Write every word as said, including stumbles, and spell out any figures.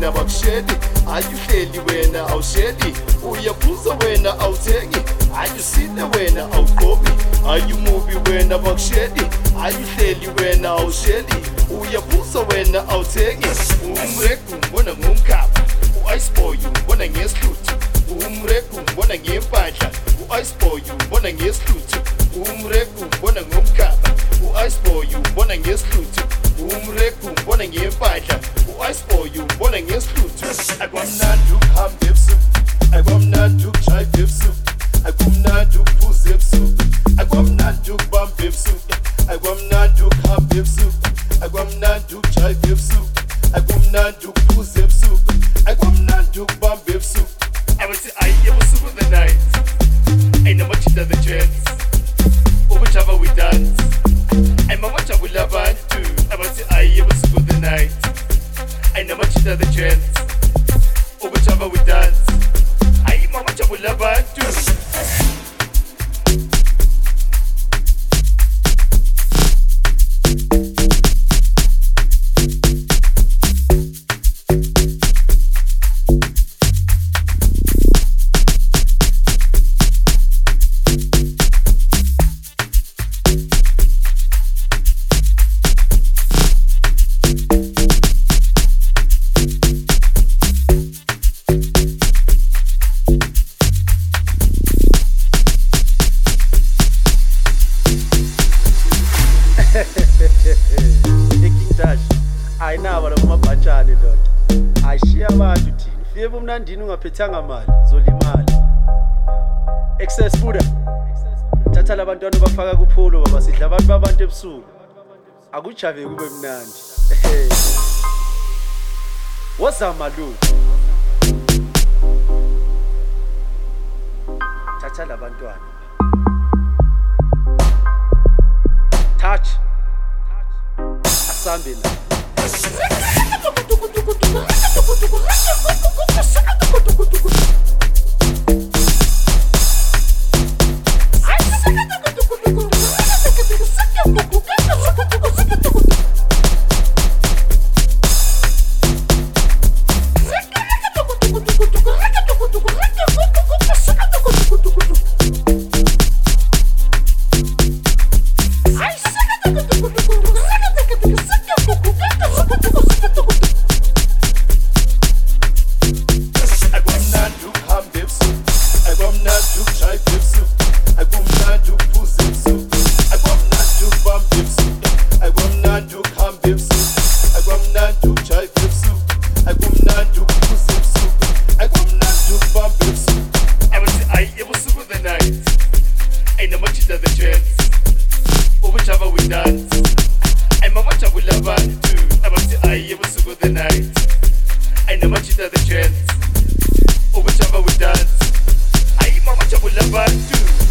wena bakushedi, ayuhleli wena awushedi, uyaphuza wena awuthengi, ayusine wena awugqoki, ayumubi wena bakushedi, ayuhleli wena awushedi, uyaphuza wena awuthengi. Umregu mbona ngumkhapha, u-Iceboy umbona ngesiluthu, umregu mbona ngempahla, u-Iceboy umbona ngesiluthu, umregu mbona ngumkhapha, u-Iceboy umbona ngesiluthu, umregu mbona ngempahla, u-Iceboy umbona ngesiluthu. Akwamnandi ukuhamba ebusuku, akwamnandi ukujayiva ebusuku, akumnandi ukuphuza ebusuku, akwamnandi ukubamba ebusuku, akwamnandi ukuhamba ebusuku, akwamnandi ukujayiva ebusuku, akumnandi ukuphuza ebusuku, akwamnandi ukubamba ebusuku. Abathi ayi ebusuku the night, ain't no much the chance, ubujava we dance, ay mama jabula abantu. Abathi ayi ebusuku the night, ain't no much the chance, ubujava we dance, ay mama jabula abantu. King Dash ayinaba la kumabhatshane ndoda ayishiya abantu thina ufike bomnandini ungaphethanga mali zolimala excess buda thatha labantwana bafaka kuphulo baba sidla abantu babantu ebusuku akujave kube mnandi wazama lo thatha labantwana touch asambe na ain't no much the chance, ubujava we dance, ay mama jabula abantu. Abathi ayi ebusuku the night, ain't no much the chance, ubujava we dance, ay mama jabula abantu.